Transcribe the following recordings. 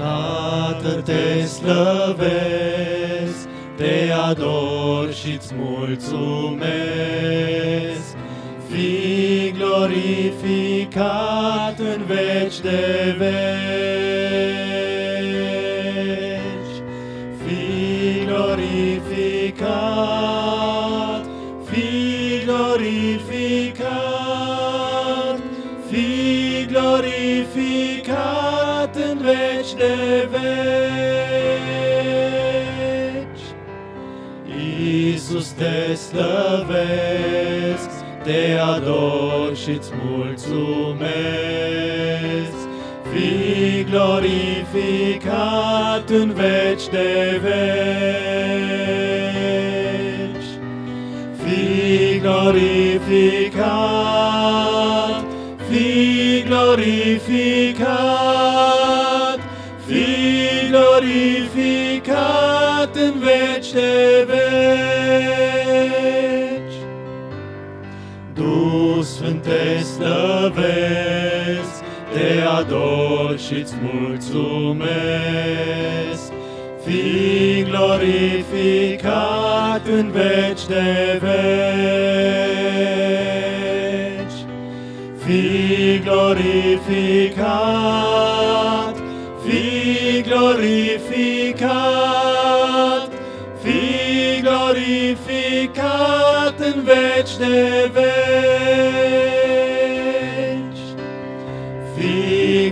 Tată, te slăvesc, te ador și-ți mulțumesc. Fii glorificat în veci de veci. Fii glorificat, fii glorificat, fii glorificat în veci de veci. Iisus, te slăvesc, te ador și-ți mulțumesc. Fii glorificat în veci de veci. Fii glorificat, fii glorificat, fii glorificat în veci de veci. Duh Sfânt, te slăvesc, te ador și-ți mulțumesc. Fii glorificat în veci de veci. Fii glorificat, fii glorificat, fii glorificat în veci de veci. Fii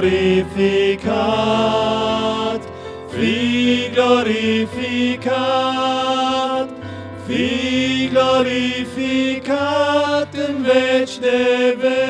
glorificat, fii glorificat, fii glorificat în veci de veci.